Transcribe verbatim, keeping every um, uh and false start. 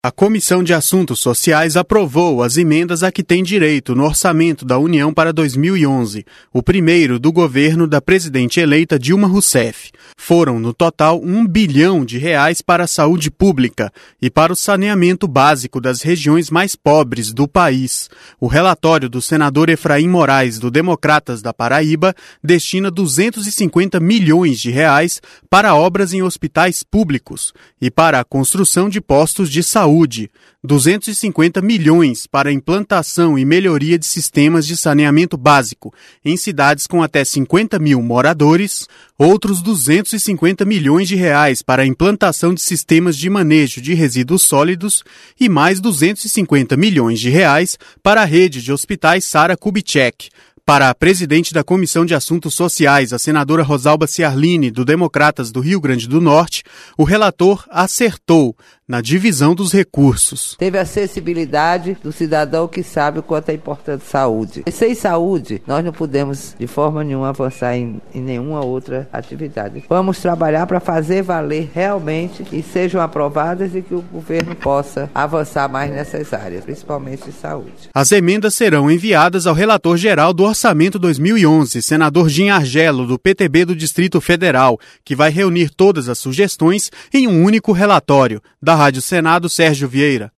A Comissão de Assuntos Sociais aprovou as emendas a que tem direito no Orçamento da União para dois mil e onze, o primeiro do governo da presidente eleita Dilma Rousseff. Foram, no total, um bilhão de reais para a saúde pública e para o saneamento básico das regiões mais pobres do país. O relatório do senador Efraim Moraes, do Democratas da Paraíba, destina duzentos e cinquenta milhões de reais para obras em hospitais públicos e para a construção de postos de saúde. Saúde, duzentos e cinquenta milhões para a implantação e melhoria de sistemas de saneamento básico em cidades com até cinquenta mil moradores, outros duzentos e cinquenta milhões de reais para a implantação de sistemas de manejo de resíduos sólidos e mais duzentos e cinquenta milhões de reais para a rede de hospitais Sara Kubitschek. Para a presidente da Comissão de Assuntos Sociais, a senadora Rosalba Ciarline, do Democratas do Rio Grande do Norte, o relator acertou na divisão dos recursos. Teve a acessibilidade do cidadão que sabe o quanto é importante saúde. E sem saúde, nós não podemos de forma nenhuma avançar em, em nenhuma outra atividade. Vamos trabalhar para fazer valer realmente e sejam aprovadas e que o governo possa avançar mais nessas áreas, principalmente de saúde. As emendas serão enviadas ao relator geral do Orçamento dois mil e onze, senador Jim Argelo, do P T B do Distrito Federal, que vai reunir todas as sugestões em um único relatório. Da Rádio Senado, Sérgio Vieira.